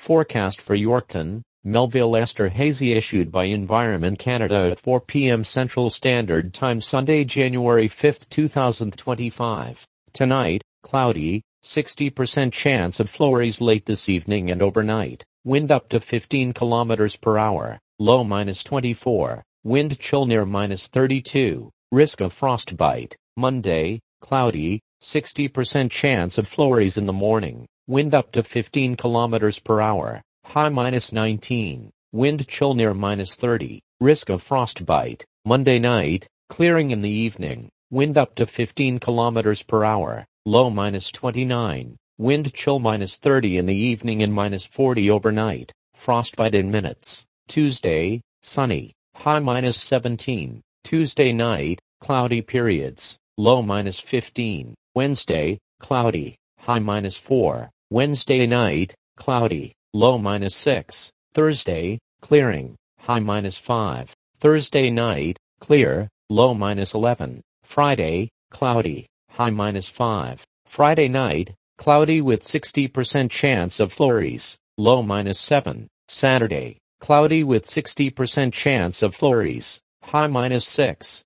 Forecast for Yorkton, Melville Esther hazy issued by Environment Canada at 4 p.m. Central Standard Time Sunday, January 5, 2025. Tonight, cloudy, 60% chance of flurries late this evening and overnight. Wind up to 15 km per hour, low -24. Wind chill near -32. Risk of frostbite. Monday, cloudy, 60% chance of flurries in the morning. Wind up to 15 km per hour. High -19. Wind chill near -30. Risk of frostbite. Monday night, clearing in the evening. Wind up to 15 km per hour. Low -29. Wind chill -30 in the evening and -40 overnight. Frostbite in minutes. Tuesday, sunny. High -17. Tuesday night, cloudy periods. Low -15. Wednesday, cloudy. High -4. Wednesday night, cloudy. Low -6. Thursday, clearing. High -5. Thursday night, clear. Low -11. Friday, cloudy. High -5. Friday night, cloudy with 60% chance of flurries. Low -7. Saturday, cloudy with 60% chance of flurries. High -6.